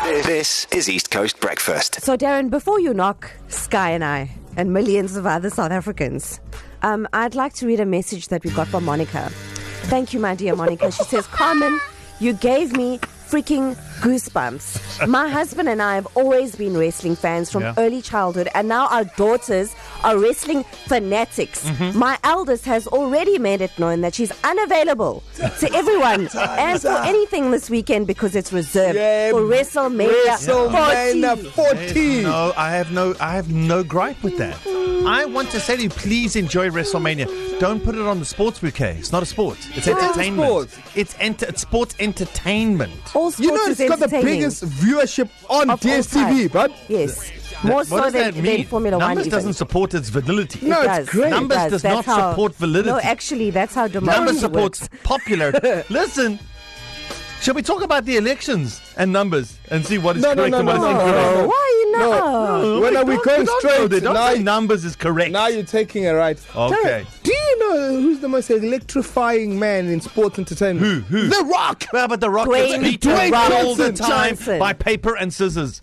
This is East Coast Breakfast. So, Darren, before you knock Sky and I and millions of other South Africans, I'd like to read a message that we got from Monica. Thank you, my dear Monica. She says, Carmen, you gave me freaking goosebumps. My husband and I have always been wrestling fans from early childhood, and now our daughters are wrestling fanatics. My eldest has already made it known that she's unavailable to everyone and for anything this weekend because it's reserved for WrestleMania 14. No, I have no gripe with that. I want to say to you, please enjoy WrestleMania. Don't put it on the sports bouquet. It's not a sport. It's entertainment. It's sports entertainment. All sports You know, it's got the biggest viewership on DSTV, but yes. More so than Formula One. Numbers doesn't support its validity. No, it's great. Numbers does not support validity. No, actually, that's how democracy Numbers supports popularity. Listen, shall we talk about the elections and numbers and see what is correct and what is incorrect? Why not? When are we going straight? Don't say numbers is correct. Now you're taking it right. Okay. Do you know who's the most electrifying man in sports entertainment? Who? The Rock! Well, but The Rock gets Dwayne beaten all the time Johnson. by paper and scissors.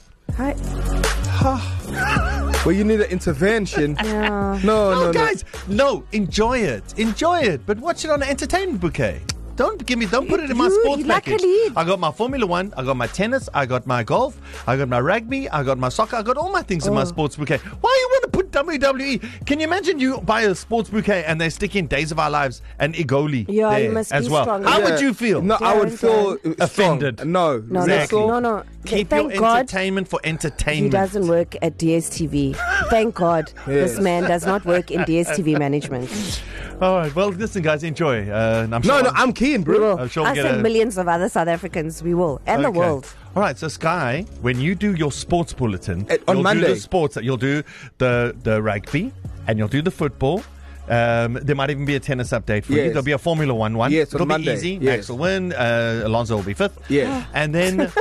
Well, you need an intervention. Yeah. No, Guys, enjoy it. But watch it on an entertainment bouquet. Don't put it in my sports package. I got my Formula One, I got my tennis, I got my golf, I got my rugby, I got my soccer, I got all my things in my sports bouquet. Why you want to put WWE? Can you imagine you buy a sports bouquet and they stick in Days of Our Lives and Igoli there you must as be well? strong. How would you feel? No, I would feel offended. Strong. No. Exactly. No. Keep Thank your God entertainment for entertainment. he doesn't work at DSTV. Thank God this man does not work in DSTV management. All right. Well, listen, guys, enjoy. I'm keen, bro. I'm sure Us and millions of other South Africans, we will. And the world. All right, so Sky, when you do your sports bulletin, on you'll Monday, do the sports. You'll do the rugby and you'll do the football. There might even be a tennis update for you. There'll be a Formula One. Yes, it'll on Monday. be easy. Yes. Max will win. Alonso will be fifth. Yeah, and then.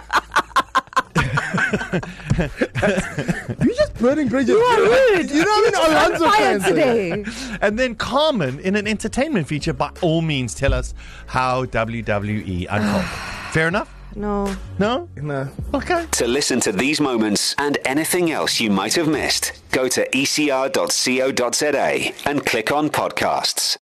You're just burning bridges. You are rude. You know what I mean? Alonso fans today. And then Carmen, in an entertainment feature, by all means, tell us how WWE unfolded. Fair enough? No. No? No. Okay. To listen to these moments and anything else you might have missed, go to ecr.co.za and click on podcasts.